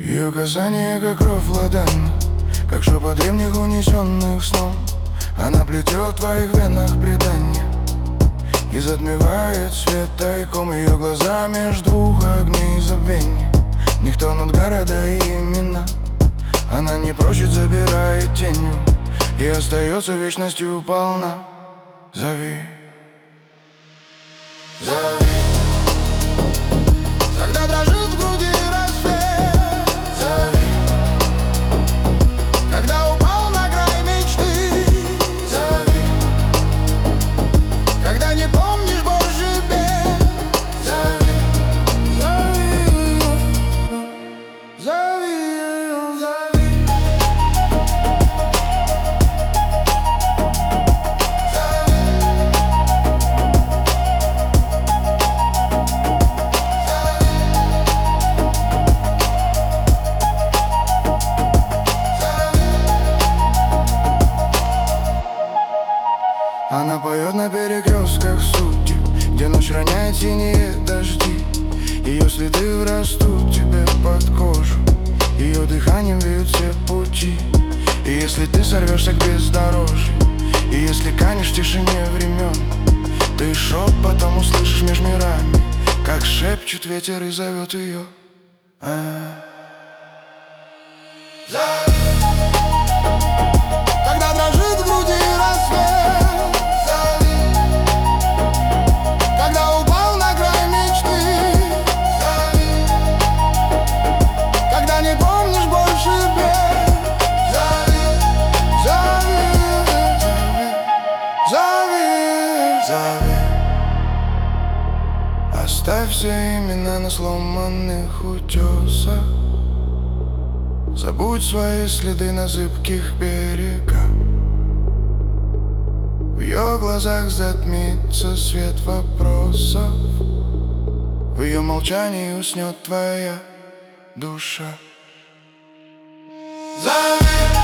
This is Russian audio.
Ее касание, как кровь в ладони, как шепот древних унесенных снов. Она плетет в твоих венах предания и затмевает свет тайком. Ее глаза между двух огней забвения. Никто над города и имена. Она не прочит, забирает тенью и остается вечностью полна. Зови, зови, когда дрожит в груди рассвет. Зови, когда упал на край мечты. Зови, когда не помнишь больше бед. Зови, зови, зови, зови. Она поет на перекрестках судеб, где ночь роняет синие дожди. Ее следы врастут тебе под кожу, ее дыханием веют все пути. И если ты сорвешься к бездорожью, и если канешь в тишине времен, ты шепотом услышишь меж мирами, как шепчет ветер и зовет ее. Когда дрожит в груди рассвет. Зови, когда упал на край мечты. Зови, когда не помнишь больше бед. Зови, зови, зови, зови. Оставь все имена на сломанных утесах. Забудь свои следы на зыбких берегах. В ее глазах затмится свет вопросов. В ее молчании уснет твоя душа. Зови.